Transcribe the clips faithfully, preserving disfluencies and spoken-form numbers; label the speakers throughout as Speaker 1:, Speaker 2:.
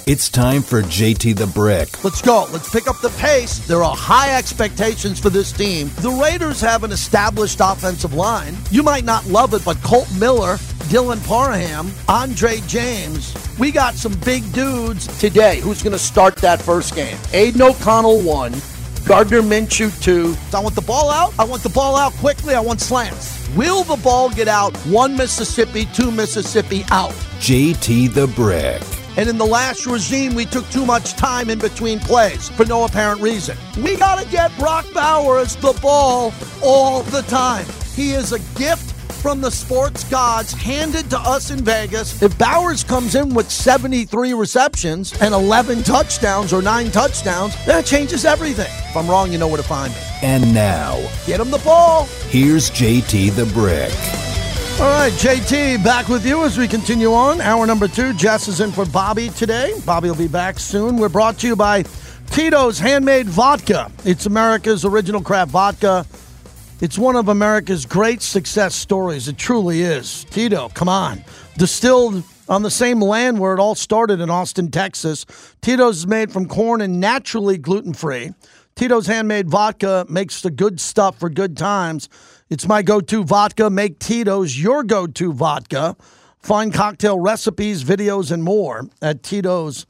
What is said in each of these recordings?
Speaker 1: It's time for J T the Brick.
Speaker 2: Let's go. Let's pick up the pace. There are high expectations for this team. The Raiders have an established offensive line. You might not love it, but Colt Miller, Dylan Parham, Andre James, we got some big dudes today. Who's going to start that first game? Aiden O'Connell, one. Gardner Minshew, two. I want the ball out. I want the ball out quickly. I want slants. Will the ball get out? One Mississippi, two Mississippi, out.
Speaker 1: J T the Brick.
Speaker 2: And in the last regime, we took too much time in between plays for no apparent reason. We got to get Brock Bowers the ball all the time. He is a gift from the sports gods handed to us in Vegas. If Bowers comes in with seventy-three receptions and eleven touchdowns or nine touchdowns, that changes everything. If I'm wrong, you know where to find me.
Speaker 1: And now,
Speaker 2: get him the ball.
Speaker 1: Here's J T the Brick.
Speaker 2: All right, J T, back with you as we continue on. Hour number two. Jess is in for Bobby today. Bobby will be back soon. We're brought to you by Tito's Handmade Vodka. It's America's original craft vodka. It's one of America's great success stories. It truly is. Tito, come on. Distilled on the same land where it all started in Austin, Texas. Tito's is made from corn and naturally gluten-free. Tito's Handmade Vodka makes the good stuff for good times. It's my go-to vodka. Make Tito's your go-to vodka. Find cocktail recipes, videos, and more at Tito's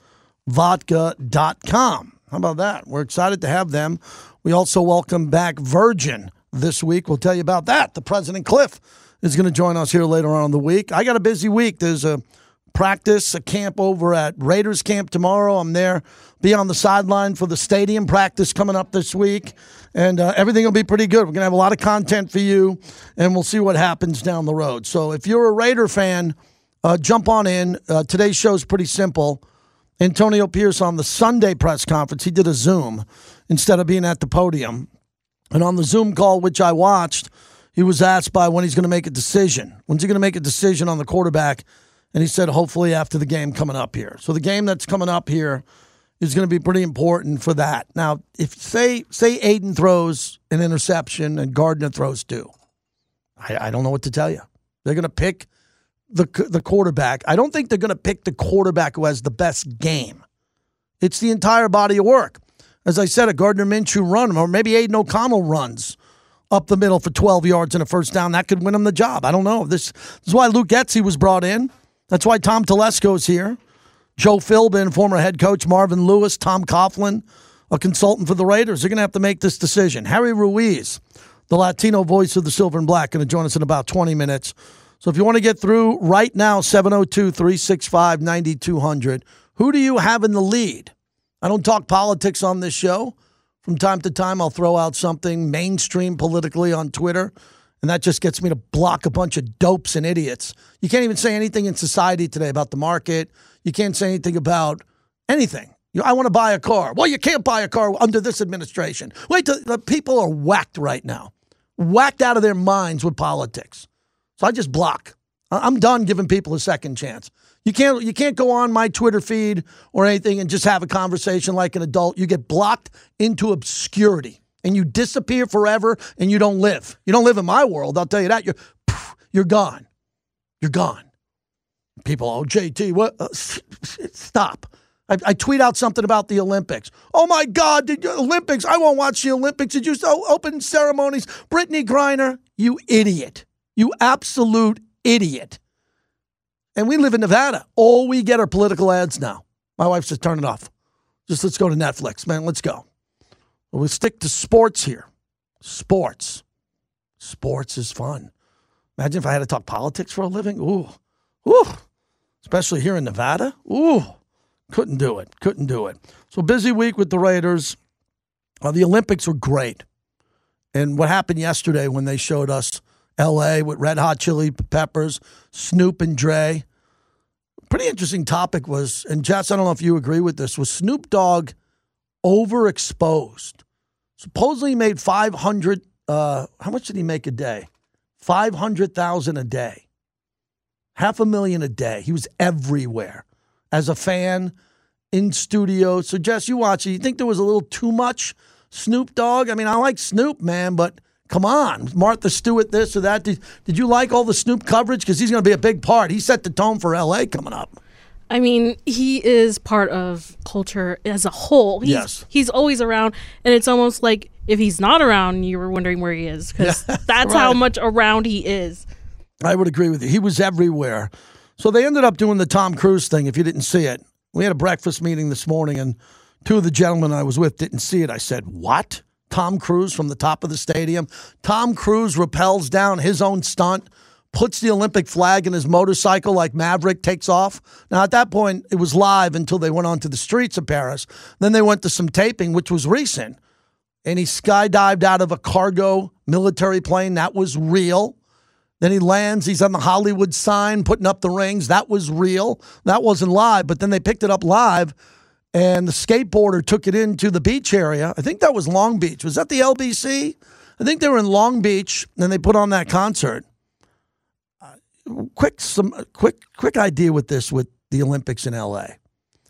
Speaker 2: Vodka dot com. How about that? We're excited to have them. We also welcome back Virgin this week. We'll tell you about that. The President Cliff is going to join us here later on in the week. I got a busy week. There's a practice, a camp over at Raiders camp tomorrow. I'm there, be on the sideline for the stadium practice coming up this week. And uh, everything will be pretty good. We're going to have a lot of content for you, and we'll see what happens down the road. So if you're a Raider fan, uh, jump on in. Uh, today's show is pretty simple. Antonio Pierce on the Sunday press conference, he did a Zoom instead of being at the podium. And on the Zoom call, which I watched, he was asked by when he's going to make a decision. When's he going to make a decision on the quarterback? And he said, hopefully after the game coming up here. So the game that's coming up here is going to be pretty important for that. Now, if say say Aiden throws an interception and Gardner throws two, I, I don't know what to tell you. They're going to pick the the quarterback. I don't think they're going to pick the quarterback who has the best game. It's the entire body of work. As I said, a Gardner Minshew run, or maybe Aiden O'Connell runs up the middle for twelve yards and a first down. That could win him the job. I don't know. This, this is why Luke Getsy was brought in. That's why Tom Telesco's here. Joe Philbin, former head coach, Marvin Lewis, Tom Coughlin, a consultant for the Raiders. They're going to have to make this decision. Harry Ruiz, the Latino voice of the Silver and Black, going to join us in about twenty minutes. So if you want to get through right now, seven oh two, three six five, nine two hundred. Who do you have in the lead? I don't talk politics on this show. From time to time, I'll throw out something mainstream politically on Twitter, and that just gets me to block a bunch of dopes and idiots. You can't even say anything in society today about the market. You can't say anything about anything. You know, I want to buy a car. Well, you can't buy a car under this administration. Wait, till, the people are whacked right now, whacked out of their minds with politics. So I just block. I'm done giving people a second chance. You can't you can't go on my Twitter feed or anything and just have a conversation like an adult. You get blocked into obscurity, and you disappear forever, and you don't live. You don't live in my world, I'll tell you that. You're, you're gone. You're gone. People, oh, J T, what? Uh, stop. I, I tweet out something about the Olympics. Oh, my God, the Olympics. I won't watch the Olympics. Did you so open ceremonies? Brittany Griner, you idiot. You absolute idiot. And we live in Nevada. All we get are political ads now. My wife says, turn it off. Just let's go to Netflix, man. Let's go. We'll stick to sports here. Sports. Sports is fun. Imagine if I had to talk politics for a living. Ooh. Ooh. Especially here in Nevada. Ooh. Couldn't do it. Couldn't do it. So busy week with the Raiders. Uh, the Olympics were great. And what happened yesterday when they showed us L A with Red Hot Chili Peppers, Snoop and Dre. Pretty interesting topic was, and Jess, I don't know if you agree with this, was Snoop Dogg overexposed? Supposedly he made five hundred, uh, how much did he make a day? five hundred thousand dollars a day. Half a million a day. He was everywhere as a fan, in studio. So, Jess, you watch it. You think there was a little too much Snoop Dogg? I mean, I like Snoop, man, but come on. Martha Stewart, this or that. Did, did you like all the Snoop coverage? Because he's going to be a big part. He set the tone for L A coming up.
Speaker 3: I mean, he is part of culture as a whole. He's,
Speaker 2: Yes.
Speaker 3: He's always around, and it's almost like if he's not around, you were wondering where he is, because
Speaker 2: Yeah,
Speaker 3: that's
Speaker 2: right.
Speaker 3: how much around he is.
Speaker 2: I would agree with you. He was everywhere. So they ended up doing the Tom Cruise thing, if you didn't see it. We had a breakfast meeting this morning, and two of the gentlemen I was with didn't see it. I said, what? Tom Cruise from the top of the stadium? Tom Cruise rappels down his own stunt, puts the Olympic flag in his motorcycle like Maverick, takes off. Now, at that point, it was live until they went onto the streets of Paris. Then they went to some taping, which was recent. And he skydived out of a cargo military plane. That was real. Then he lands. He's on the Hollywood sign, putting up the rings. That was real. That wasn't live. But then they picked it up live, and the skateboarder took it into the beach area. I think that was Long Beach. Was that the L B C? I think they were in Long Beach, and they put on that concert. Uh, quick, some quick, quick idea with this, with the Olympics in L A.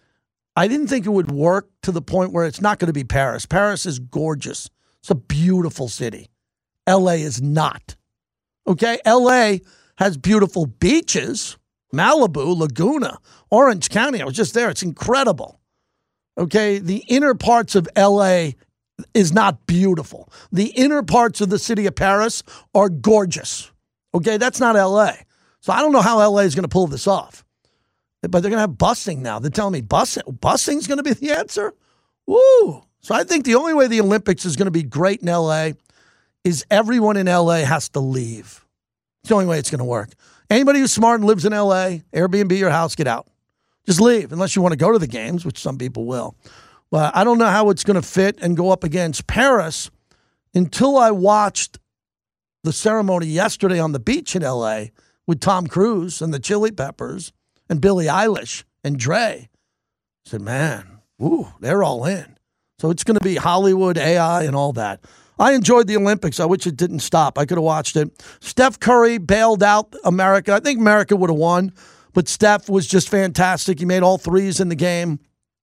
Speaker 2: I didn't think it would work to the point where it's not going to be Paris. Paris is gorgeous. It's a beautiful city. L A is not. Okay, L A has beautiful beaches, Malibu, Laguna, Orange County. I was just there. It's incredible. Okay, the inner parts of L A is not beautiful. The inner parts of the city of Paris are gorgeous. Okay, that's not L A. So I don't know how L A is going to pull this off. But they're going to have busing now. They're telling me busing, busing is going to be the answer? Woo! So I think the only way the Olympics is going to be great in L A is everyone in L A has to leave. It's the only way it's going to work. Anybody who's smart and lives in L A, Airbnb your house, get out. Just leave, unless you want to go to the games, which some people will. But I don't know how it's going to fit and go up against Paris until I watched the ceremony yesterday on the beach in L A with Tom Cruise and the Chili Peppers and Billie Eilish and Dre. I said, man, woo, they're all in. So it's going to be Hollywood, A I, and all that. I enjoyed the Olympics. I wish it didn't stop. I could have watched it. Steph Curry bailed out America. I think America would have won, but Steph was just fantastic. He made all threes in the game.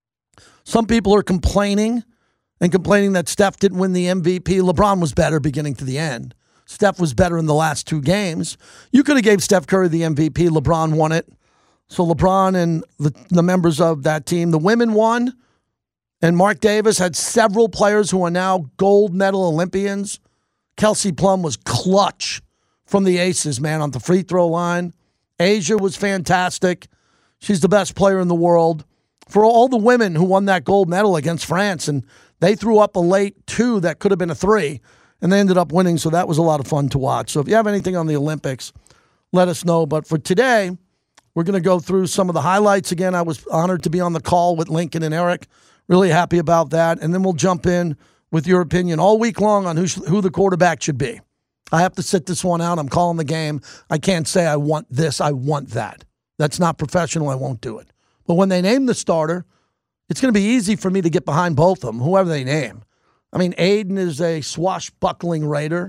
Speaker 2: Some people are complaining and complaining that Steph didn't win the M V P. LeBron was better beginning to the end. Steph was better in the last two games. You could have gave Steph Curry the M V P. LeBron won it. So LeBron and the, the members of that team, the women won. And Mark Davis had several players who are now gold medal Olympians. Kelsey Plum was clutch from the aces, man, on the free throw line. Asia was fantastic. She's the best player in the world. For all the women who won that gold medal against France, and they threw up a late two that could have been a three, and they ended up winning, so that was a lot of fun to watch. So if you have anything on the Olympics, let us know. But for today, we're going to go through some of the highlights. Again, I was honored to be on the call with Lincoln and Eric. Really happy about that. And then we'll jump in with your opinion all week long on who, sh- who the quarterback should be. I have to sit this one out. I'm calling the game. I can't say I want this, I want that. That's not professional. I won't do it. But when they name the starter, it's going to be easy for me to get behind both of them, whoever they name. I mean, Aiden is a swashbuckling Raider,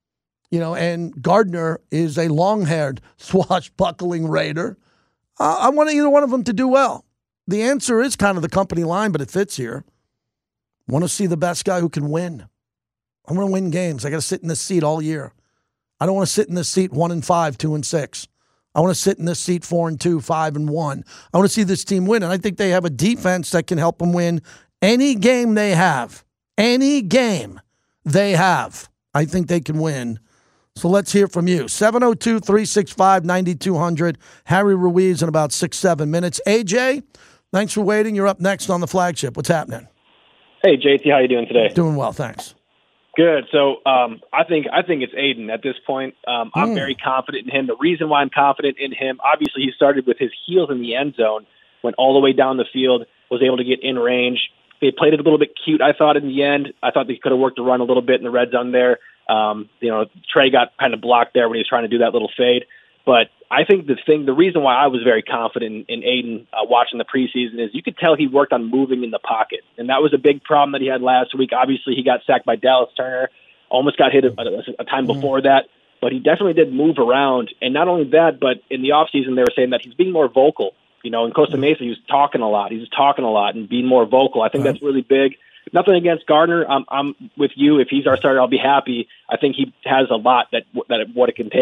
Speaker 2: you know, and Gardner is a long-haired swashbuckling Raider. Uh, I want either one of them to do well. The answer is kind of the company line, but it fits here. Want to see the best guy who can win. I want to win games. I got to sit in this seat all year. I don't want to sit in this seat one and five, two and six. I want to sit in this seat four and two, five and one. I want to see this team win, and I think they have a defense that can help them win any game they have. Any game they have, I think they can win. So let's hear from you. seven oh two, three six five, nine two hundred. Harry Ruiz in about six, seven minutes. A J, thanks for waiting. You're up next on the flagship. What's happening?
Speaker 4: Hey, J T, how you doing today?
Speaker 2: Doing well, thanks.
Speaker 4: Good. So um, I think I think it's Aiden at this point. Um, I'm mm. very confident in him. The reason why I'm confident in him, obviously he started with his heels in the end zone, went all the way down the field, was able to get in range. They played it a little bit cute, I thought, in the end. I thought they could have worked the run a little bit in the red zone there. Um, you know, Trey got kind of blocked there when he was trying to do that little fade. But I think the thing, the reason why I was very confident in, in Aiden uh, watching the preseason is you could tell he worked on moving in the pocket. And that was a big problem that he had last week. Obviously, he got sacked by Dallas Turner, almost got hit a, a, a time before that. But he definitely did move around. And not only that, but in the offseason, they were saying that he's being more vocal. You know, in Costa Mesa, he was talking a lot. He was talking a lot and being more vocal. I think that's really big. Nothing against Gardner. I'm, I'm with you. If he's our starter, I'll be happy. I think he has a lot that that what it can take.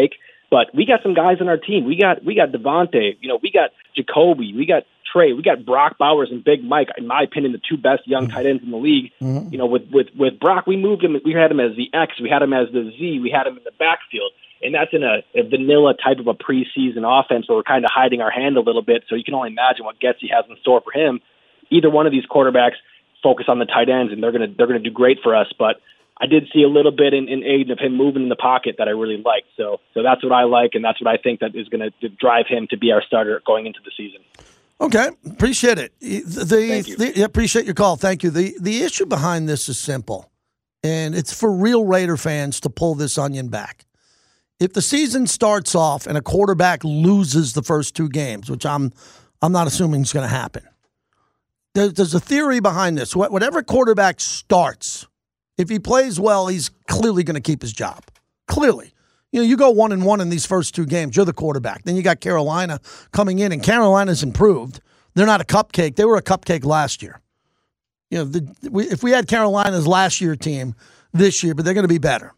Speaker 4: But we got some guys on our team. We got we got Devontae. You know, we got Jacoby. We got Trey. We got Brock Bowers and Big Mike. In my opinion, the two best young tight ends in the league. Mm-hmm. You know, with with with Brock, we moved him. We had him as the X. We had him as the Z. We had him in the backfield. And that's in a, a vanilla type of a preseason offense where we're kind of hiding our hand a little bit. So you can only imagine what Getsy has in store for him. Either one of these quarterbacks focus on the tight ends, and they're gonna they're gonna do great for us. But I did see a little bit in, in Aiden of him moving in the pocket that I really liked. So so that's what I like, and that's what I think that is going to drive him to be our starter going into the season.
Speaker 2: Okay, appreciate it. The,
Speaker 4: Thank you.
Speaker 2: the, appreciate your call. Thank you. The the issue behind this is simple, and it's for real Raider fans to pull this onion back. If the season starts off and a quarterback loses the first two games, which I'm I'm not assuming is going to happen, there, there's a theory behind this. Whatever quarterback starts, if he plays well, he's clearly going to keep his job. Clearly. You know, you go one and one in these first two games, you're the quarterback. Then you got Carolina coming in, and Carolina's improved. They're not a cupcake. They were a cupcake last year. You know, the, we, if we had Carolina's last year team this year, but they're going to be better.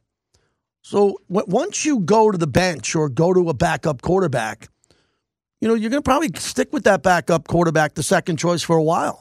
Speaker 2: So w- once you go to the bench or go to a backup quarterback, you know, you're going to probably stick with that backup quarterback, the second choice, for a while.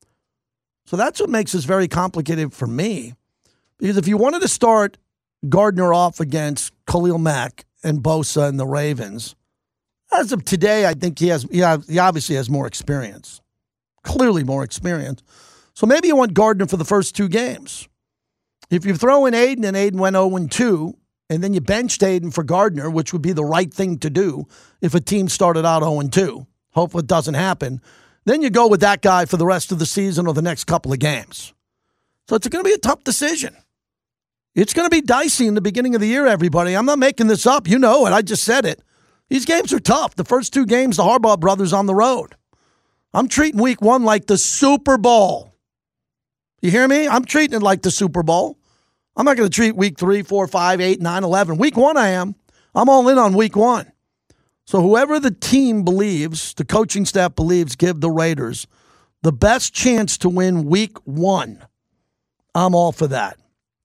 Speaker 2: So that's what makes this very complicated for me. Because if you wanted to start Gardner off against Khalil Mack and Bosa and the Ravens, as of today, I think he has he, has, he obviously has more experience. Clearly more experience. So maybe you want Gardner for the first two games. If you throw in Aiden and Aiden went oh and two, and then you benched Aiden for Gardner, which would be the right thing to do if a team started out oh and two. Hopefully it doesn't happen. Then you go with that guy for the rest of the season or the next couple of games. So it's going to be a tough decision. It's going to be dicey in the beginning of the year, everybody. I'm not making this up. You know it. I just said it. These games are tough. The first two games, the Harbaugh brothers on the road. I'm treating week one like the Super Bowl. You hear me? I'm treating it like the Super Bowl. I'm not going to treat week three, four, five, eight, nine, eleven. Week one, I am. I'm all in on week one. So whoever the team believes, the coaching staff believes, give the Raiders the best chance to win week one. I'm all for that.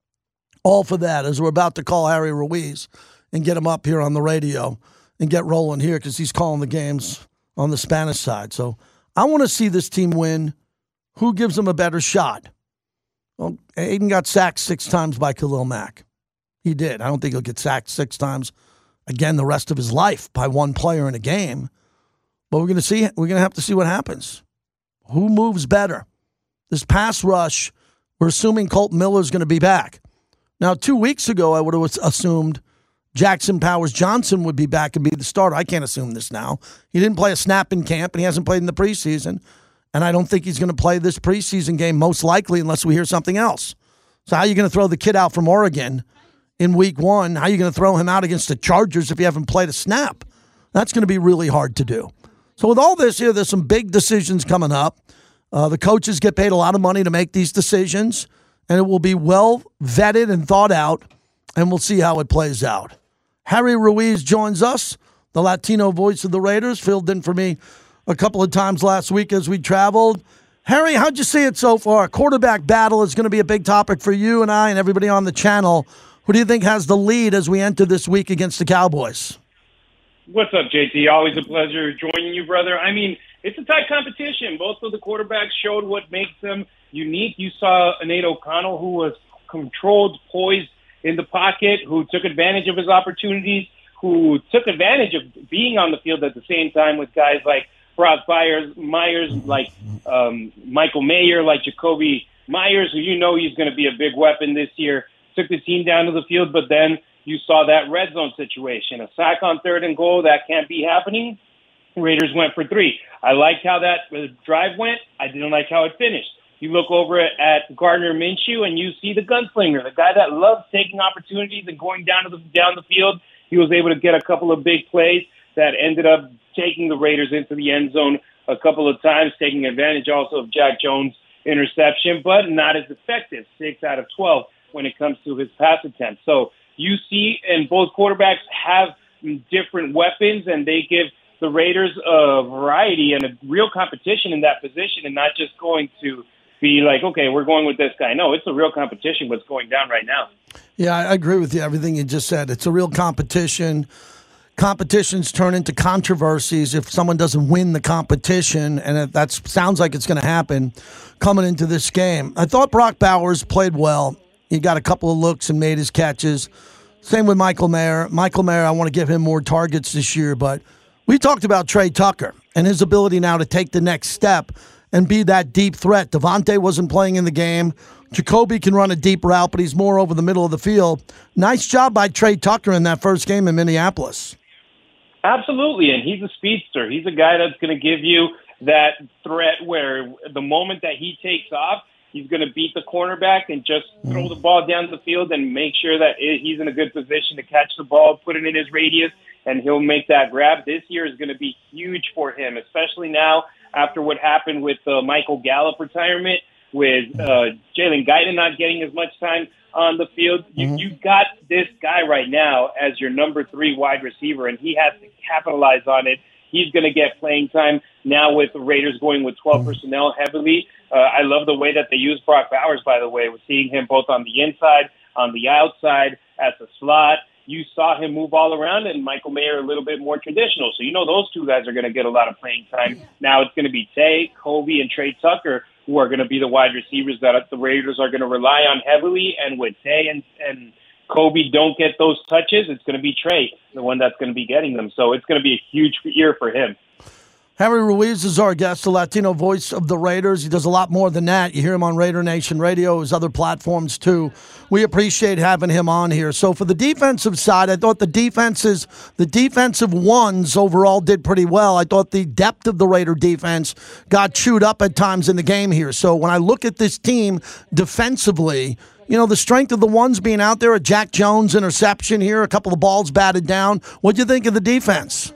Speaker 2: All for that, as we're about to call Harry Ruiz and get him up here on the radio and get rolling here because he's calling the games on the Spanish side. So I want to see this team win. Who gives them a better shot? Well, Aiden got sacked six times by Khalil Mack. He did. I don't think he'll get sacked six times again the rest of his life by one player in a game. But we're going to see. We're going to have to see what happens. Who moves better? This pass rush, we're assuming Colt Miller's going to be back. Now, two weeks ago, I would have assumed Jackson Powers Johnson would be back and be the starter. I can't assume this now. He didn't play a snap in camp, and he hasn't played in the preseason. And I don't think he's going to play this preseason game, most likely, unless we hear something else. So how are you going to throw the kid out from Oregon in week one? How are you going to throw him out against the Chargers if you haven't played a snap? That's going to be really hard to do. So with all this here, there's some big decisions coming up. Uh, the coaches get paid a lot of money to make these decisions. And it will be well vetted and thought out, and we'll see how it plays out. Harry Ruiz joins us, the Latino voice of the Raiders, filled in for me a couple of times last week as we traveled. Harry, how'd you see it so far? Quarterback battle is going to be a big topic for you and I and everybody on the channel. Who do you think has the lead as we enter this week against the Cowboys?
Speaker 5: What's up, J T? Always a pleasure joining you, brother. I mean, it's a tight competition. Both of the quarterbacks showed what makes them unique. You saw Nate O'Connell, who was controlled, poised in the pocket, who took advantage of his opportunities, who took advantage of being on the field at the same time with guys like Brock Myers, Myers like um, Michael Mayer, like Jacoby Myers, who you know he's going to be a big weapon this year. Took the team down to the field, but then you saw that red zone situation. A sack on third and goal, that can't be happening. Raiders went for three. I liked how that drive went. I didn't like how it finished. You look over at Gardner Minshew, and you see the gunslinger, the guy that loves taking opportunities and going down to the down the field. He was able to get a couple of big plays that ended up taking the Raiders into the end zone a couple of times, taking advantage also of Jack Jones' interception, but not as effective, six out of twelve when it comes to his pass attempts. So you see, and both quarterbacks have different weapons, and they give the Raiders a variety and a real competition in that position, and not just going to be like, okay, we're going with this guy. No, it's a real competition what's going down right now.
Speaker 2: Yeah, I agree with you, everything you just said. It's a real competition. competitions turn into controversies if someone doesn't win the competition, and that sounds like it's going to happen coming into this game. I thought Brock Bowers played well. He got a couple of looks and made his catches. Same with Michael Mayer. Michael Mayer, I want to give him more targets this year, but we talked about Trey Tucker and his ability now to take the next step and be that deep threat. Devontae wasn't playing in the game. Jacoby can run a deep route, but he's more over the middle of the field. Nice job by Trey Tucker in that first game in Minneapolis.
Speaker 5: Absolutely, and he's a speedster. He's a guy that's going to give you that threat where the moment that he takes off, he's going to beat the cornerback and just throw the ball down the field and make sure that he's in a good position to catch the ball, put it in his radius, and he'll make that grab. This year is going to be huge for him, especially now after what happened with the Michael Gallup retirement, with uh, Jalen Guyton not getting as much time on the field. You, mm-hmm. you got this guy right now as your number three wide receiver, and he has to capitalize on it. He's going to get playing time now with the Raiders going with twelve personnel heavily. Uh, I love the way that they use Brock Bowers, by the way. We're seeing him both on the inside, on the outside, as a slot. You saw him move all around, and Michael Mayer a little bit more traditional. So you know those two guys are going to get a lot of playing time. Now it's going to be Tay, Kobe, and Trey Tucker who are going to be the wide receivers that the Raiders are going to rely on heavily. And with Tay and, and Kobe don't get those touches, it's going to be Trey, the one that's going to be getting them. So it's going to be a huge year for him.
Speaker 2: Harry Ruiz is our guest, the Latino voice of the Raiders. He does a lot more than that. You hear him on Raider Nation Radio, his other platforms too. We appreciate having him on here. So for the defensive side, I thought the defenses, the defensive ones overall did pretty well. I thought the depth of the Raider defense got chewed up at times in the game here. So when I look at this team defensively, you know, the strength of the ones being out there, a Jack Jones interception here, a couple of balls batted down. What do you think of the defense?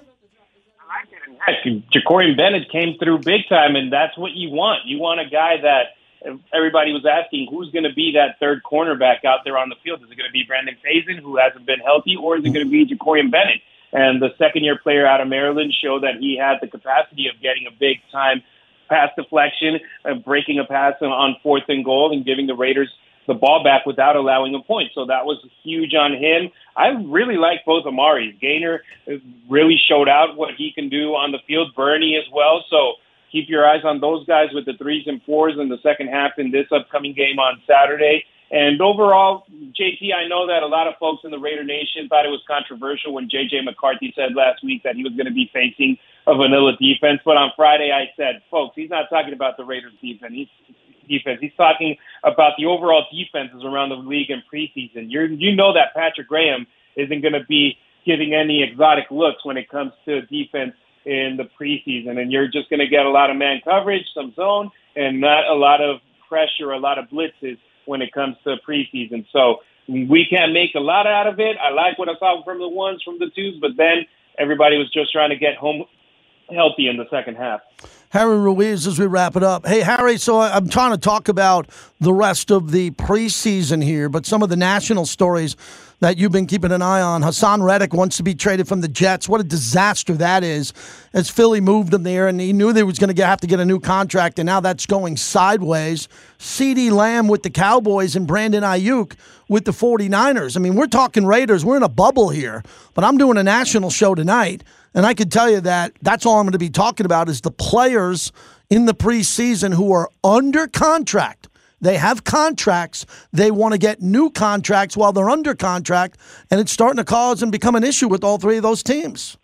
Speaker 5: Jacorian Bennett came through big time, and that's what you want. You want a guy that everybody was asking who's going to be that third cornerback out there on the field. Is it going to be Brandon Faison, who hasn't been healthy, or is it going to be Jacorian Bennett? And the second-year player out of Maryland showed that he had the capacity of getting a big-time pass deflection, uh, breaking a pass on fourth and goal, and giving the Raiders the ball back without allowing a point. So that was huge on him. I really like both Amaris. Gaynor really showed out what he can do on the field. Bernie as well. So keep your eyes on those guys with the threes and fours in the second half in this upcoming game on Saturday. And overall, J T, I know that a lot of folks in the Raider Nation thought it was controversial when J J McCarthy said last week that he was going to be facing a vanilla defense. But on Friday, I said, folks, he's not talking about the Raiders defense. He's defense. He's talking about the overall defenses around the league in preseason. You're, you know that Patrick Graham isn't going to be giving any exotic looks when it comes to defense in the preseason, and you're just going to get a lot of man coverage, some zone, and not a lot of pressure, a lot of blitzes when it comes to preseason. So we can't make a lot out of it. I like what I saw from the ones, from the twos, but then everybody was just trying to get home healthy in the second half.
Speaker 2: Harry Ruiz, as we wrap it up. Hey, Harry, so I'm trying to talk about the rest of the preseason here, but some of the national stories that you've been keeping an eye on. Hassan Reddick wants to be traded from the Jets. What a disaster that is, as Philly moved him there, and he knew they was going to have to get a new contract, and now that's going sideways. CeeDee Lamb with the Cowboys and Brandon Ayuk with the 49ers. I mean, we're talking Raiders. We're in a bubble here, but I'm doing a national show tonight, and I can tell you that that's all I'm going to be talking about is the players in the preseason who are under contract. They have contracts. They want to get new contracts while they're under contract, and it's starting to cause and become an issue with all three of those teams.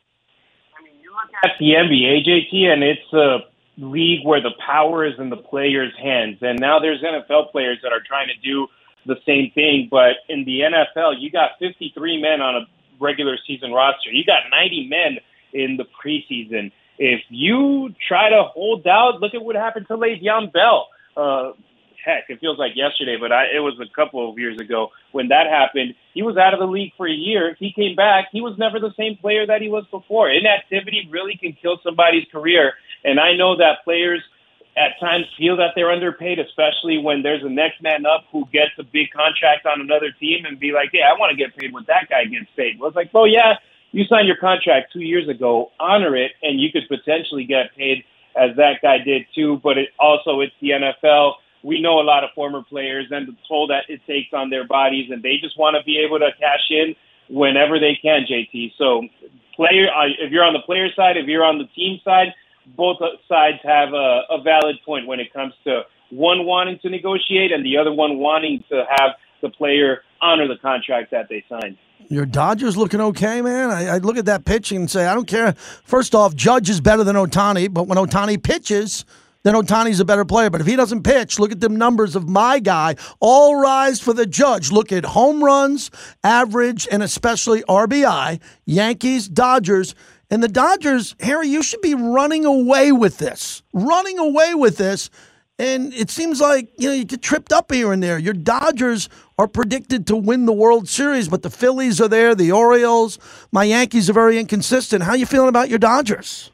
Speaker 5: I mean, you look at the N B A, J T, and it's a league where the power is in the players' hands, and now there's N F L players that are trying to do the same thing, but in the N F L, you got fifty-three men on a regular season roster. You got ninety men in the preseason. If you try to hold out, look at what happened to Le'Veon Bell. Uh, heck, it feels like yesterday, but I, it was a couple of years ago when that happened. He was out of the league for a year. He came back. He was never the same player that he was before. Inactivity really can kill somebody's career, and I know that players at times feel that they're underpaid, especially when there's a next man up who gets a big contract on another team and be like, yeah, I want to get paid what that guy gets paid. Well, it's like, oh, yeah, you signed your contract two years ago, honor it, and you could potentially get paid as that guy did too. But it also, it's the N F L. We know a lot of former players and the toll that it takes on their bodies, and they just want to be able to cash in whenever they can, J T. So player, uh, if you're on the player side, if you're on the team side, both sides have a, a valid point when it comes to one wanting to negotiate and the other one wanting to have the player honor the contract that they signed.
Speaker 2: Your Dodgers looking okay, man? I, I look at that pitching and say, I don't care. First off, Judge is better than Ohtani, but when Ohtani pitches, then Ohtani's a better player. But if he doesn't pitch, look at the numbers of my guy. All rise for the Judge. Look at home runs, average, and especially R B I. Yankees, Dodgers. And the Dodgers, Harry, you should be running away with this. Running away with this. And it seems like, you know, you get tripped up here and there. Your Dodgers are predicted to win the World Series, but the Phillies are there, the Orioles. My Yankees are very inconsistent. How you feeling about your Dodgers?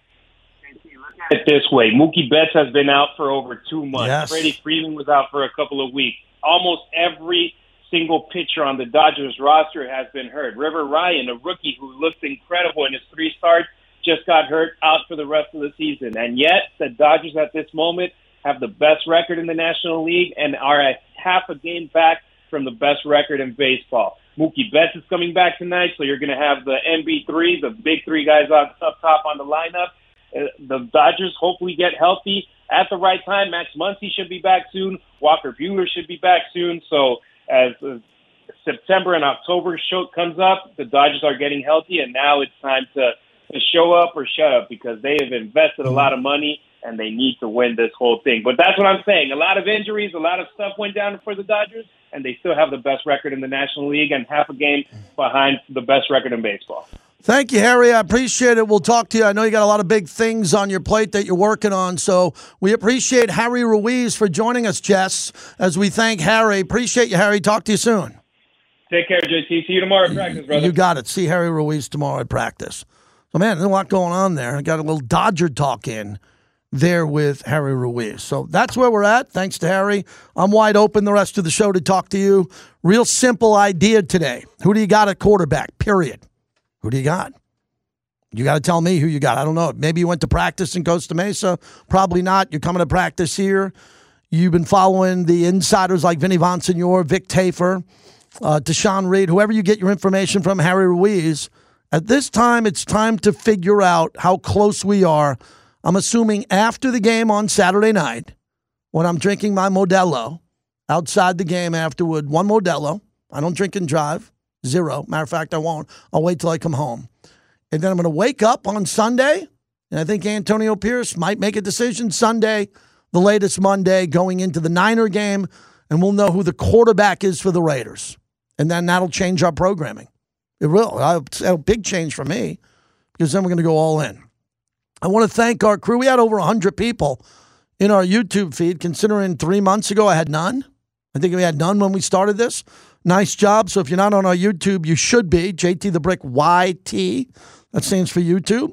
Speaker 5: It this way. Mookie Betts has been out for over two months.
Speaker 2: Yes.
Speaker 5: Freddie Freeman was out for a couple of weeks. Almost every single pitcher on the Dodgers roster has been hurt. River Ryan, a rookie who looked incredible in his three starts, just got hurt, out for the rest of the season. And yet, the Dodgers at this moment have the best record in the National League and are a half a game back from the best record in baseball. Mookie Betts is coming back tonight, so you're going to have the M B three, the big three guys up, up top on the lineup. Uh, the Dodgers hopefully get healthy at the right time. Max Muncy should be back soon. Walker Buehler should be back soon. So as uh, September and October show comes up, the Dodgers are getting healthy, and now it's time to, to show up or shut up because they have invested a lot of money and they need to win this whole thing. But that's what I'm saying. A lot of injuries, a lot of stuff went down for the Dodgers, and they still have the best record in the National League and half a game behind the best record in baseball.
Speaker 2: Thank you, Harry. I appreciate it. We'll talk to you. I know you got a lot of big things on your plate that you're working on, so we appreciate Harry Ruiz for joining us, Jess, as we thank Harry. Appreciate you, Harry. Talk to you soon.
Speaker 5: Take care, J T. See you tomorrow at practice, brother.
Speaker 2: You got it. See Harry Ruiz tomorrow at practice. So, man, there's a lot going on there. I got a little Dodger talk in there with Harry Ruiz. So that's where we're at. Thanks to Harry. I'm wide open the rest of the show to talk to you. Real simple idea today. Who do you got at quarterback, period? Who do you got? You got to tell me who you got. I don't know. Maybe you went to practice in Costa Mesa. Probably not. You're coming to practice here. You've been following the insiders like Vinny Bonsignore, Vic Tafer, uh, Deshaun Reed, whoever you get your information from, Harry Ruiz. At this time, it's time to figure out how close we are. I'm assuming after the game on Saturday night, when I'm drinking my Modelo, outside the game afterward, one Modelo. I don't drink and drive. Zero. Matter of fact, I won't. I'll wait till I come home. And then I'm going to wake up on Sunday, and I think Antonio Pierce might make a decision Sunday, the latest Monday, going into the Niner game, and we'll know who the quarterback is for the Raiders. And then that'll change our programming. It will. It's a big change for me because then we're going to go all in. I want to thank our crew. We had over one hundred people in our YouTube feed, considering three months ago I had none. I think we had none when we started this. Nice job. So if you're not on our YouTube, you should be. J T the Brick Y T. That stands for YouTube.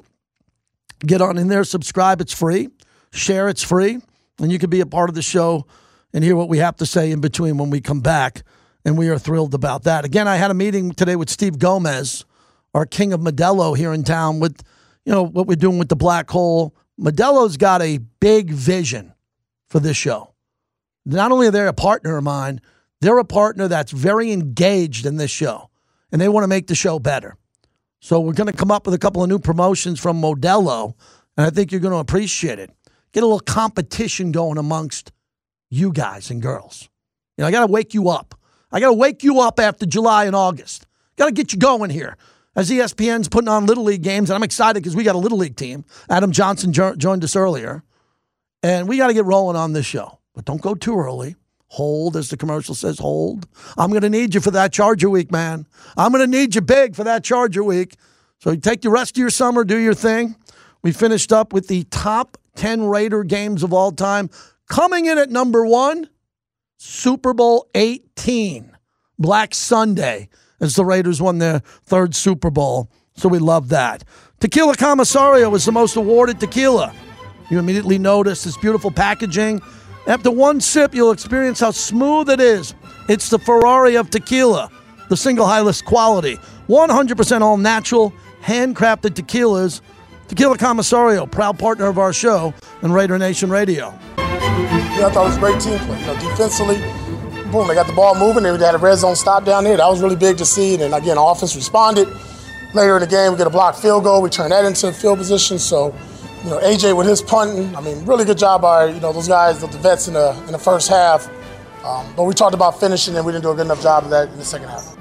Speaker 2: Get on in there, subscribe. It's free. Share. It's free. And you can be a part of the show and hear what we have to say in between when we come back. And we are thrilled about that. Again, I had a meeting today with Steve Gomez, our king of Modelo here in town, with, you know, what we're doing with the Black Hole. Modelo's got a big vision for this show. Not only are they a partner of mine, they're a partner that's very engaged in this show, and they want to make the show better. So we're going to come up with a couple of new promotions from Modelo, and I think you're going to appreciate it. Get a little competition going amongst you guys and girls. You know, I got to wake you up. I got to wake you up after July and August. Got to get you going here. As E S P N's putting on Little League games, and I'm excited because we got a Little League team. Adam Johnson jo- joined us earlier, and we got to get rolling on this show. But don't go too early. Hold, as the commercial says, hold. I'm going to need you for that Charger week, man. I'm going to need you big for that Charger week. So you take the rest of your summer, do your thing. We finished up with the top ten Raider games of all time. Coming in at number one, Super Bowl eighteen, Black Sunday, as the Raiders won their third Super Bowl. So we love that. Tequila Commissariat was the most awarded tequila. You immediately notice this beautiful packaging. After one sip, you'll experience how smooth it is. It's the Ferrari of tequila, the single highest quality. one hundred percent all natural, handcrafted tequilas. Tequila Commissariat, proud partner of our show and Raider Nation Radio.
Speaker 6: Yeah, I thought it was a great team play. You know, defensively, boom, they got the ball moving, and we had a red zone stop down there. That was really big to see. And again, offense responded. Later in the game, we get a blocked field goal. We turn that into field position. So, you know, A J with his punting. I mean, really good job by, you know, those guys, the vets in the in the first half. Um, but we talked about finishing, and we didn't do a good enough job of that in the second half.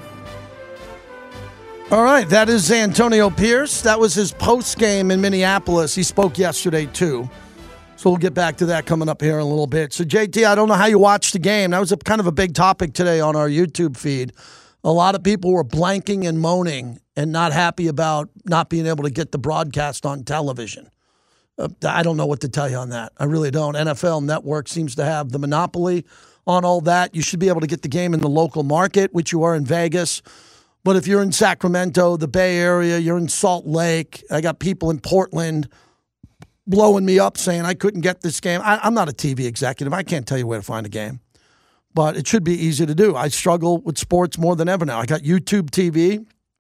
Speaker 2: All right, that is Antonio Pierce. That was his post game in Minneapolis. He spoke yesterday too. So we'll get back to that coming up here in a little bit. So, J T, I don't know how you watched the game. That was a kind of a big topic today on our YouTube feed. A lot of people were blanking and moaning and not happy about not being able to get the broadcast on television. Uh, I don't know what to tell you on that. I really don't. N F L Network seems to have the monopoly on all that. You should be able to get the game in the local market, which you are in Vegas. But if you're in Sacramento, the Bay Area, you're in Salt Lake, I got people in Portland blowing me up saying I couldn't get this game. I, I'm not a T V executive. I can't tell you where to find a game. But it should be easy to do. I struggle with sports more than ever now. I got YouTube T V.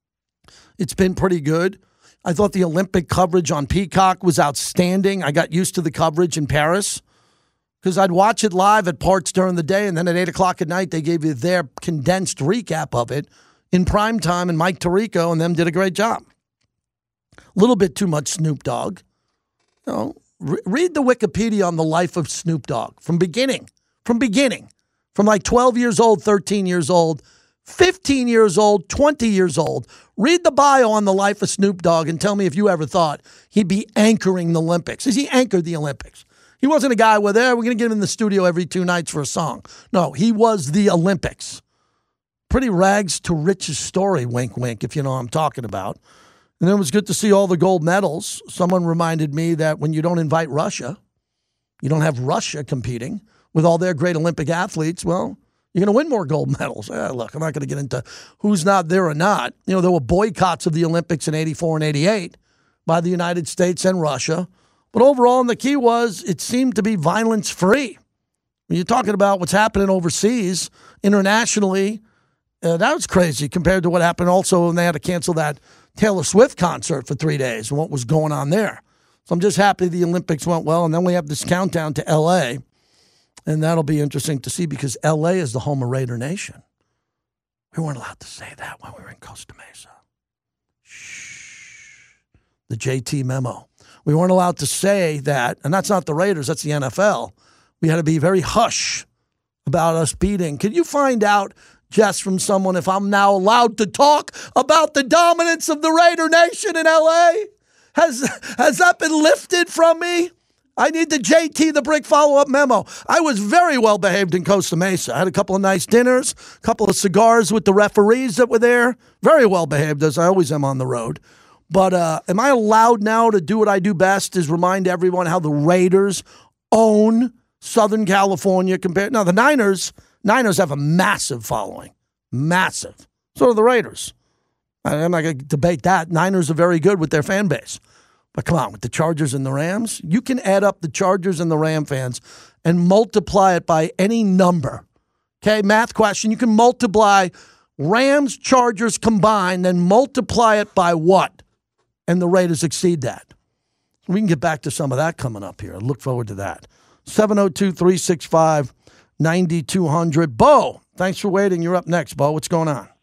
Speaker 2: It's been pretty good. I thought the Olympic coverage on Peacock was outstanding. I got used to the coverage in Paris because I'd watch it live at parts during the day, and then at eight o'clock at night, they gave you their condensed recap of it in prime time, and Mike Tirico and them did a great job. A little bit too much Snoop Dogg. You know, re- read the Wikipedia on the life of Snoop Dogg from beginning, from beginning. From like twelve years old, thirteen years old, fifteen years old, twenty years old. Read the bio on the life of Snoop Dogg and tell me if you ever thought he'd be anchoring the Olympics. He anchored the Olympics. He wasn't a guy where there, we're going to get him in the studio every two nights for a song. No, he was the Olympics. Pretty rags to riches story, wink, wink, if you know what I'm talking about. And then it was good to see all the gold medals. Someone reminded me that when you don't invite Russia, you don't have Russia competing with all their great Olympic athletes, well, you're going to win more gold medals. Eh, look, I'm not going to get into who's not there or not. You know, there were boycotts of the Olympics in eighty-four and eighty-eight by the United States and Russia. But overall, and the key was it seemed to be violence-free. When you're talking about what's happening overseas, internationally, uh, that was crazy compared to what happened also when they had to cancel that Taylor Swift concert for three days and what was going on there. So I'm just happy the Olympics went well, and then we have this countdown to L A, and that'll be interesting to see because L A is the home of Raider Nation. We weren't allowed to say that when we were in Costa Mesa. Shh. The J T memo. We weren't allowed to say that, and that's not the Raiders, that's the N F L. We had to be very hush about us beating. Could you find out just from someone if I'm now allowed to talk about the dominance of the Raider Nation in L A? Has, has that been lifted from me? I need the J T the Brick follow-up memo. I was very well behaved in Costa Mesa. I had a couple of nice dinners, a couple of cigars with the referees that were there. Very well behaved, as I always am on the road. But uh, am I allowed now to do what I do best, is remind everyone how the Raiders own Southern California compared. Now, the Niners, Niners have a massive following. Massive. So do the Raiders. I'm not going to debate that. Niners are very good with their fan base. But come on, with the Chargers and the Rams, you can add up the Chargers and the Ram fans and multiply it by any number. Okay, math question. You can multiply Rams, Chargers combined, then multiply it by what? And the Raiders exceed that. We can get back to some of that coming up here. I look forward to that. seven oh two, three six five, nine two hundred. Bo, thanks for waiting. You're up next, Bo. What's going on?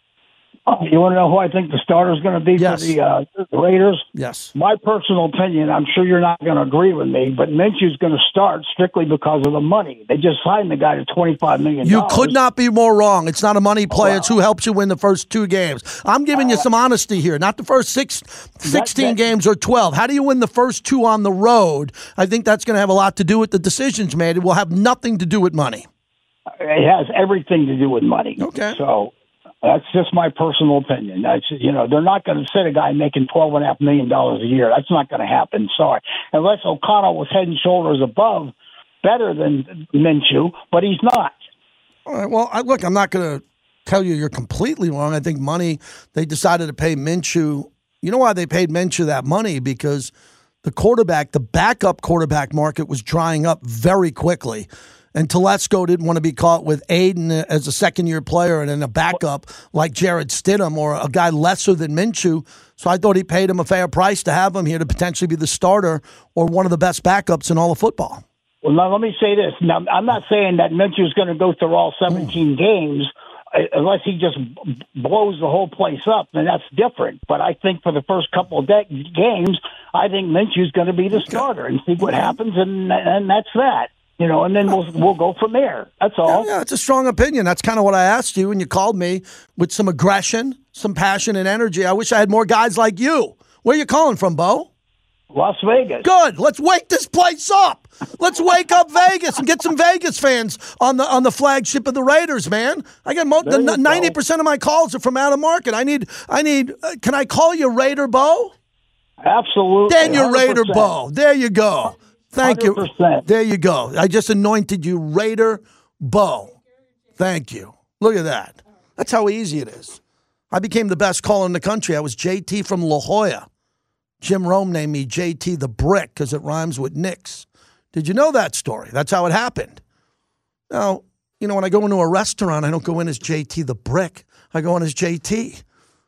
Speaker 7: Oh, you want to know who I think the starter is going to be
Speaker 2: yes.
Speaker 7: for the, uh, the Raiders?
Speaker 2: Yes.
Speaker 7: My personal opinion, I'm sure you're not going to agree with me, but Minshew's going to start strictly because of the money. They just signed the guy to twenty-five million dollars.
Speaker 2: You could not be more wrong. It's not a money play. Oh, wow. It's who helps you win the first two games. I'm giving uh, you some honesty here. Not the first six, sixteen that, that, games or twelve. How do you win the first two on the road? I think that's going to have a lot to do with the decisions made. It will have nothing to do with money.
Speaker 7: It has everything to do with money.
Speaker 2: Okay.
Speaker 7: So that's just my personal opinion. That's, you know, they're not going to sit a guy making twelve and a half million dollars a year. That's not going to happen. Sorry, unless O'Connell was head and shoulders above, better than Minshew, but he's not.
Speaker 2: All right. Well, I, look, I'm not going to tell you you're completely wrong. I think money. They decided to pay Minshew. You know why they paid Minshew that money? Because the quarterback, the backup quarterback market was drying up very quickly. And Telesco didn't want to be caught with Aiden as a second-year player and then a backup like Jared Stidham or a guy lesser than Minshew. So I thought he paid him a fair price to have him here to potentially be the starter or one of the best backups in all of football.
Speaker 7: Well, now let me say this. Now, I'm not saying that Minshew's going to go through all seventeen games uh, unless he just b- blows the whole place up, and that's different. But I think for the first couple of de- games, I think Minshew's going to be the starter and see what happens, and and that's that. You know, and then we'll we'll go from there. That's all.
Speaker 2: Yeah, yeah, it's a strong opinion. That's kind of what I asked you, and you called me with some aggression, some passion, and energy. I wish I had more guys like you. Where you calling from, Bo?
Speaker 7: Las Vegas.
Speaker 2: Good. Let's wake this place up. Let's wake up Vegas and get some Vegas fans on the on the flagship of the Raiders, man. I got mo- the ninety percent of my calls are from out of market. I need I need. Uh, can I call you Raider Bo?
Speaker 7: Absolutely.
Speaker 2: Then you're
Speaker 7: one hundred percent.
Speaker 2: Raider Bo. There you go. Thank
Speaker 7: one hundred percent.
Speaker 2: you. There you go. I just anointed you Raider Bo. Thank you. Look at that. That's how easy it is. I became the best caller in the country. I was J T from La Jolla. Jim Rome named me J T the Brick because it rhymes with Knicks. Did you know that story? That's how it happened. Now, you know, when I go into a restaurant, I don't go in as J T the Brick. I go in as J T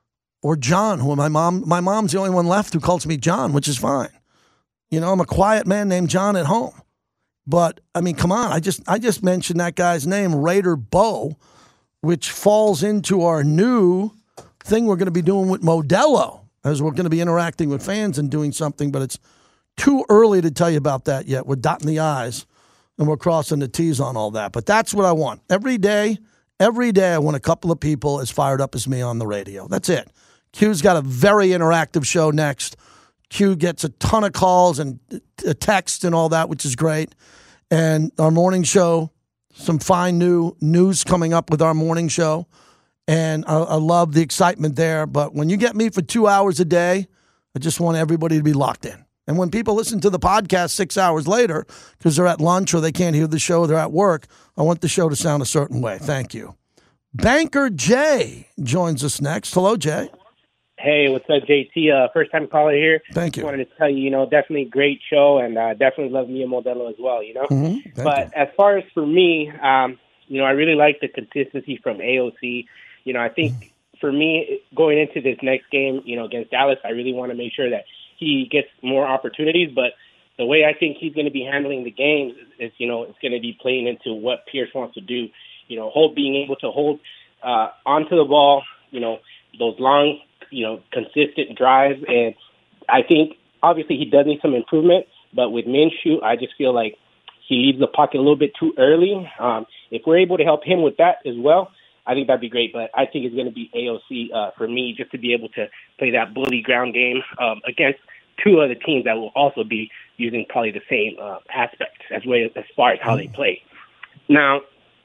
Speaker 2: or John, who my mom, my mom's the only one left who calls me John, which is fine. You know, I'm a quiet man named John at home. But, I mean, come on. I just I just mentioned that guy's name, Raider Bo, which falls into our new thing we're going to be doing with Modelo, as we're going to be interacting with fans and doing something, but it's too early to tell you about that yet. We're dotting the I's and we're crossing the T's on all that. But that's what I want. Every day, every day I want a couple of people as fired up as me on the radio. That's it. Q's got a very interactive show next. Q gets a ton of calls and uh, texts and all that, which is great. And our morning show, some fine new news coming up with our morning show. And I, I love the excitement there. But when you get me for two hours a day, I just want everybody to be locked in. And when people listen to the podcast six hours later, because they're at lunch or they can't hear the show, they're at work, I want the show to sound a certain way. Thank you. Banker Jay joins us next. Hello, Jay.
Speaker 8: Hey, what's up, J T? Uh, first time caller here.
Speaker 2: Thank you.
Speaker 8: Just wanted to tell you, you know, definitely great show, and uh, definitely love Mia Modelo as well, you know.
Speaker 2: Mm-hmm.
Speaker 8: But
Speaker 2: you.
Speaker 8: as far as for me, um, you know, I really like the consistency from A O C. You know, I think mm-hmm. for me, going into this next game, you know, against Dallas, I really want to make sure that he gets more opportunities. But the way I think he's going to be handling the games is, is you know, it's going to be playing into what Pierce wants to do. You know, hold being able to hold uh, onto the ball, you know, those long, you know, consistent drives. And I think, obviously, he does need some improvement. But with Minshew, I just feel like he leaves the pocket a little bit too early. Um, if we're able to help him with that as well, I think that'd be great. But I think it's going to be A O C uh, for me, just to be able to play that bully ground game um, against two other teams that will also be using probably the same uh, aspects as way as far as how they play. Now,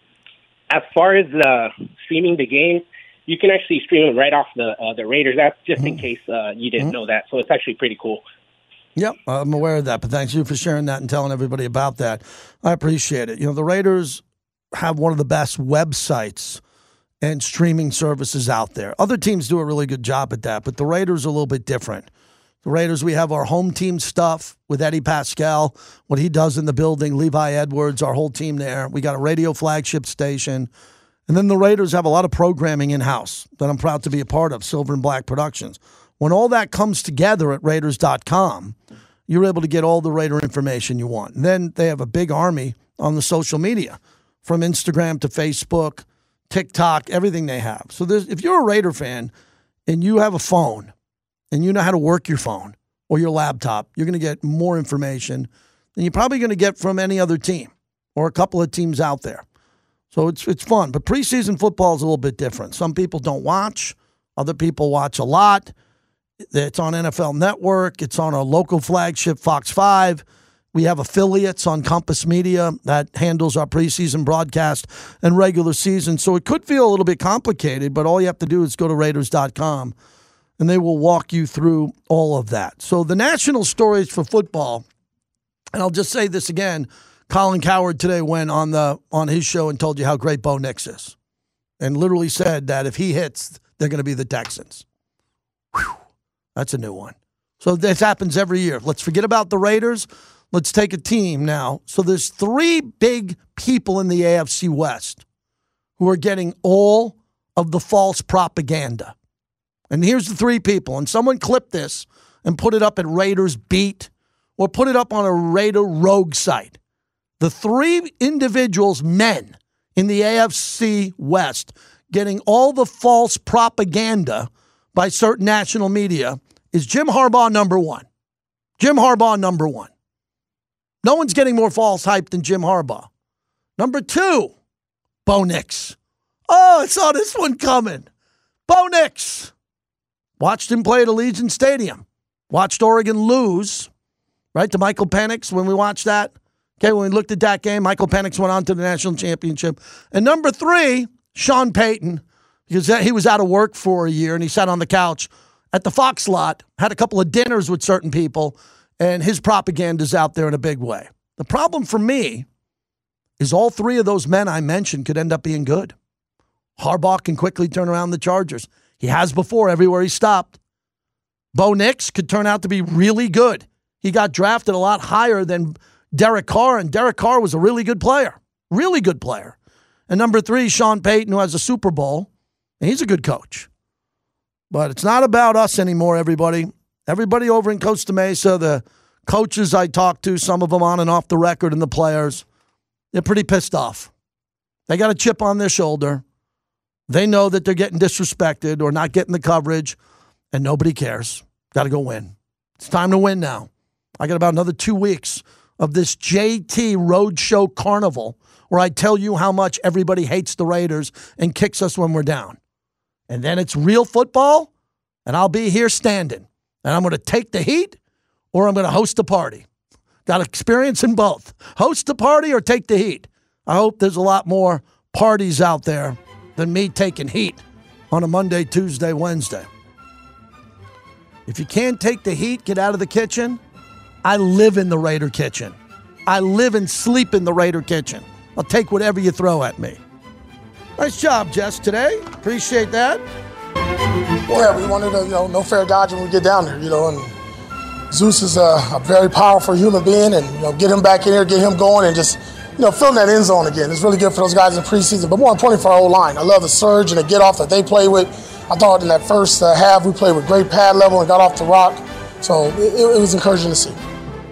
Speaker 8: as far as uh, streaming the game, you can actually stream it right off the uh, the Raiders app, just mm-hmm. in case uh, you didn't mm-hmm. know that. So it's actually pretty cool.
Speaker 2: Yep, I'm aware of that. But thanks you for sharing that and telling everybody about that. I appreciate it. You know, the Raiders have one of the best websites and streaming services out there. Other teams do a really good job at that, but the Raiders are a little bit different. The Raiders, we have our home team stuff with Eddie Pascal, what he does in the building, Levi Edwards, our whole team there. We got a radio flagship station. And then the Raiders have a lot of programming in-house that I'm proud to be a part of, Silver and Black Productions. When all that comes together at Raiders dot com, you're able to get all the Raider information you want. And then they have a big army on the social media, from Instagram to Facebook, TikTok, everything they have. So there's, if you're a Raider fan and you have a phone and you know how to work your phone or your laptop, you're going to get more information than you're probably going to get from any other team or a couple of teams out there. So it's it's fun. But preseason football is a little bit different. Some people don't watch. Other people watch a lot. It's on N F L Network. It's on our local flagship, Fox five. We have affiliates on Compass Media that handles our preseason broadcast and regular season. So it could feel a little bit complicated, but all you have to do is go to Raiders dot com, and they will walk you through all of that. So the national stories for football, and I'll just say this again, Colin Cowherd today went on the on his show and told you how great Bo Nix is, and literally said that if he hits, they're going to be the Texans. Whew, that's a new one. So this happens every year. Let's forget about the Raiders. Let's take a team now. So there's three big people in the A F C West who are getting all of the false propaganda. And here's the three people. And someone clip this and put it up at Raiders Beat or put it up on a Raider Rogue site. The three individuals, men, in the A F C West getting all the false propaganda by certain national media is Jim Harbaugh, number one. Jim Harbaugh, number one. No one's getting more false hype than Jim Harbaugh. Number two, Bo Nix. Oh, I saw this one coming. Bo Nix. Watched him play at Allegiant Stadium. Watched Oregon lose, right, to Michael Penix when we watched that. Okay, when we looked at that game, Michael Penix went on to the national championship. And number three, Sean Payton, because he was out of work for a year and he sat on the couch at the Fox lot, had a couple of dinners with certain people, and his propaganda's out there in a big way. The problem for me is all three of those men I mentioned could end up being good. Harbaugh can quickly turn around the Chargers. He has before everywhere he stopped. Bo Nix could turn out to be really good. He got drafted a lot higher than Derek Carr, and Derek Carr was a really good player. Really good player. And number three, Sean Payton, who has a Super Bowl, and he's a good coach. But it's not about us anymore, everybody. Everybody over in Costa Mesa, the coaches I talked to, some of them on and off the record, and the players, they're pretty pissed off. They got a chip on their shoulder. They know that they're getting disrespected or not getting the coverage, and nobody cares. Got to go win. It's time to win now. I got about another two weeks of this J T Roadshow Carnival where I tell you how much everybody hates the Raiders and kicks us when we're down. And then it's real football, and I'll be here standing. And I'm going to take the heat, or I'm going to host a party. Got experience in both. Host a party or take the heat. I hope there's a lot more parties out there than me taking heat on a Monday, Tuesday, Wednesday. If you can't take the heat, get out of the kitchen. I live in the Raider kitchen. I live and sleep in the Raider kitchen. I'll take whatever you throw at me. Nice job, Jess, today. Appreciate that.
Speaker 6: Yeah, we wanted to, you know, no fair dodge when we get down there, you know, and Zeus is a, a very powerful human being, and, you know, get him back in here, get him going, and just, you know, fill in that end zone again. It's really good for those guys in preseason, but more importantly for our O-line. I love the surge and the get-off that they play with. I thought in that first uh, half we played with great pad level and got off the rock, so it, it was encouraging to see.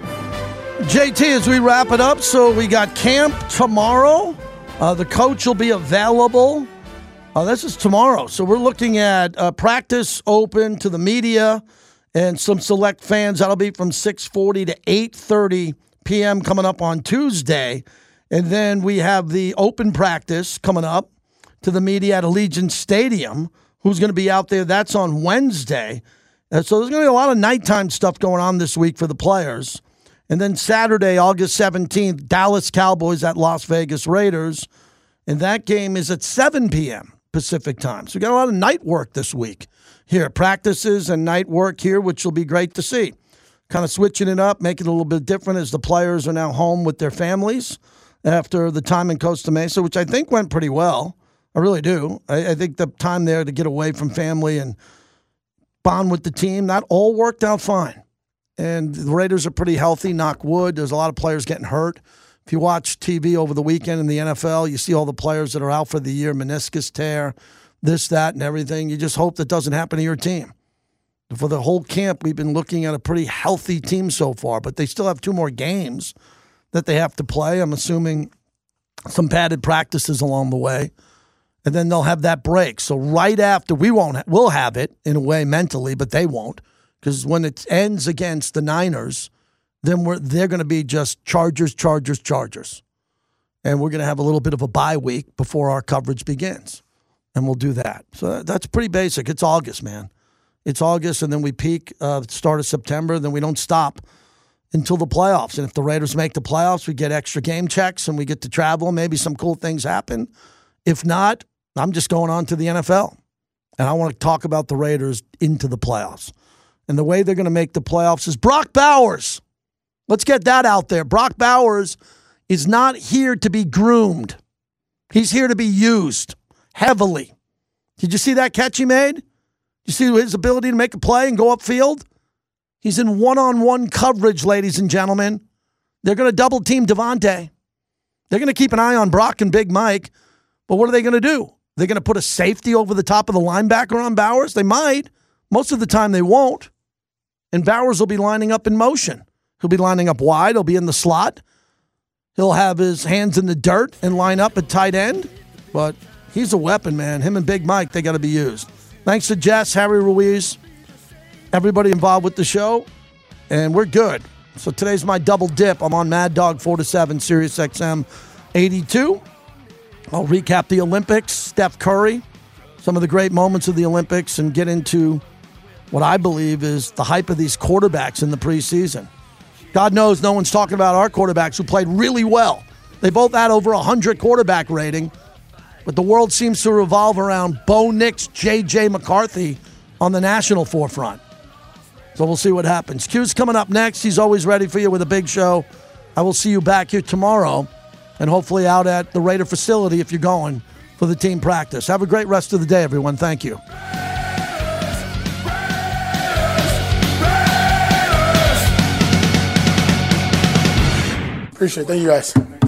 Speaker 2: J T, as we wrap it up, so we got camp tomorrow. Uh, the coach will be available. Uh, this is tomorrow. So we're looking at uh, practice open to the media and some select fans. That'll be from six forty to eight thirty p.m. coming up on Tuesday. And then we have the open practice coming up to the media at Allegiant Stadium. Who's going to be out there? That's on Wednesday. Uh, so there's going to be a lot of nighttime stuff going on this week for the players. And then Saturday, August seventeenth, Dallas Cowboys at Las Vegas Raiders. And that game is at seven p.m. Pacific time. So we got a lot of night work this week here. Practices and night work here, which will be great to see. Kind of switching it up, making it a little bit different as the players are now home with their families after the time in Costa Mesa, which I think went pretty well. I really do. I, I think the time there to get away from family and bond with the team, that all worked out fine. And the Raiders are pretty healthy, knock wood. There's a lot of players getting hurt. If you watch T V over the weekend in the N F L, you see all the players that are out for the year, meniscus tear, this, that, and everything. You just hope that doesn't happen to your team. For the whole camp, we've been looking at a pretty healthy team so far, but they still have two more games that they have to play. I'm assuming some padded practices along the way. And then they'll have that break. So right after, we won't, ha- we'll have it in a way mentally, but they won't. Because when it ends against the Niners, then we're, they're going to be just Chargers, Chargers, Chargers. And we're going to have a little bit of a bye week before our coverage begins. And we'll do that. So that's pretty basic. It's August, man. It's August, and then we peak uh, start of September. Then we don't stop until the playoffs. And if the Raiders make the playoffs, we get extra game checks, and we get to travel. Maybe some cool things happen. If not, I'm just going on to the N F L. And I want to talk about the Raiders into the playoffs. And the way they're going to make the playoffs is Brock Bowers. Let's get that out there. Brock Bowers is not here to be groomed. He's here to be used heavily. Did you see that catch he made? Did you see his ability to make a play and go upfield? He's in one-on-one coverage, ladies and gentlemen. They're going to double-team Devontae. They're going to keep an eye on Brock and Big Mike. But what are they going to do? They're going to put a safety over the top of the linebacker on Bowers? They might. Most of the time they won't. And Bowers will be lining up in motion. He'll be lining up wide. He'll be in the slot. he'll have his hands in the dirt and line up at tight end. But he's a weapon, man. Him and Big Mike, they got to be used. Thanks to Jess, Harry Ruiz, everybody involved with the show. And we're good. So today's my double dip. I'm on Mad Dog four to seven, Sirius X M eighty-two. I'll recap the Olympics, Steph Curry, some of the great moments of the Olympics, and get into what I believe is the hype of these quarterbacks in the preseason. God knows no one's talking about our quarterbacks who played really well. They both had over one hundred quarterback rating, but the world seems to revolve around Bo Nix, J J McCarthy on the national forefront. So we'll see what happens. Q's coming up next. He's always ready for you with a big show. I will see you back here tomorrow and hopefully out at the Raider facility if you're going for the team practice. Have a great rest of the day, everyone. Thank you.
Speaker 6: Appreciate it. Thank you, guys.